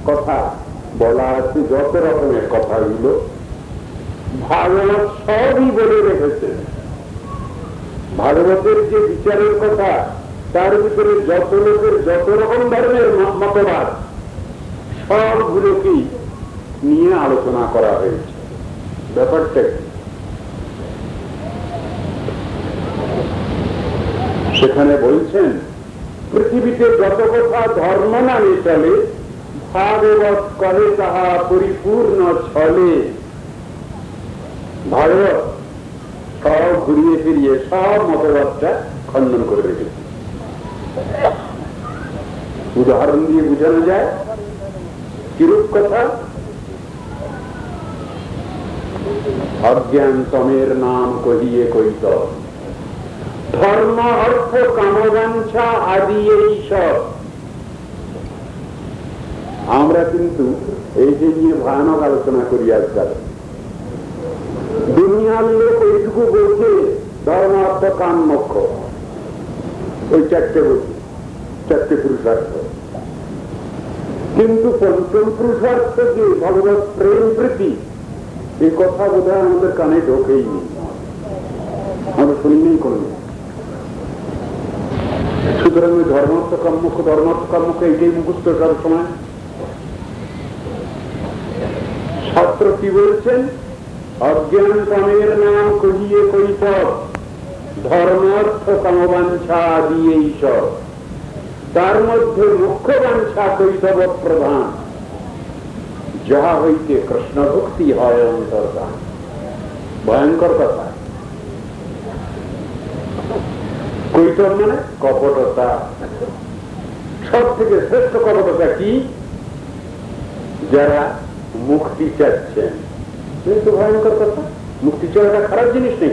কথা বলা আছে, যত রকমের কথাগুলো ভাগবত সবই বলে রেখেছে। ভাগবতের যে বিচারের কথা, তার ভিতরে যত লোকের যত রকম ধরনের মতবাদ, সবগুলোকেই নিয়ে আলোচনা করা হয়েছে। ব্যাপারটা সেখানে বলছেন, পৃথিবীতে যত কথা ধর্ম নামে চলে, ভাগবত কহে তাহা পরিপূর্ণ ছলে। ভাগবত সব ঘুরিয়ে ফিরিয়ে সব মতবাদটা খণ্ডন করে রেখেছে। উদাহরণ দিয়ে বোঝানো যায় কিরূপ কথা। অজ্ঞান তমের নাম কহিয়ে কইত, ধর্ম অর্থ কামবাঞ্ছা আদি এই সব। আমরা কিন্তু এই যে নিয়ে ভয়ানক আলোচনা করি আজকাল। দুনিয়ার লোক এইটুকু বলছে ধর্ম অর্থ কাম মোক্ষ, ওই চারটে বলছে, চারটে পুরুষার্থ। কিন্তু পঞ্চম পুরুষার্থ যে ভগবত প্রেম প্রীতি, এই কথা বোধহয় আমাদের কানে ঢোকেই নেই, আমরা শুনিনি কোনো। সুতরাং ওই ধর্মার্থ কাম্যক্ষ ধর্মার্থ কাম্যক্ষ এইটাই মুখস্থ সব সময়। শাস্ত্র কি বলছেন? অজ্ঞান কামের নাম কহিয়ে কইত, ধর্মার্থ কামবাঞ্ছা আদি এই সব। তার মধ্যে মুখ্য বাঞ্ছা কৈতব প্রধান, যাহা হইতে কৃষ্ণ ভক্তি হয় অন্তর্দান। ভয়ঙ্কর কথা। কৈতব মানে কপটতা। সব থেকে শ্রেষ্ঠ কপটতা কি? যারা মুক্তি চাচ্ছেন। কিন্তু ভয়ঙ্কর কথা, মুক্তি চাওয়াটা খারাপ জিনিস নেই।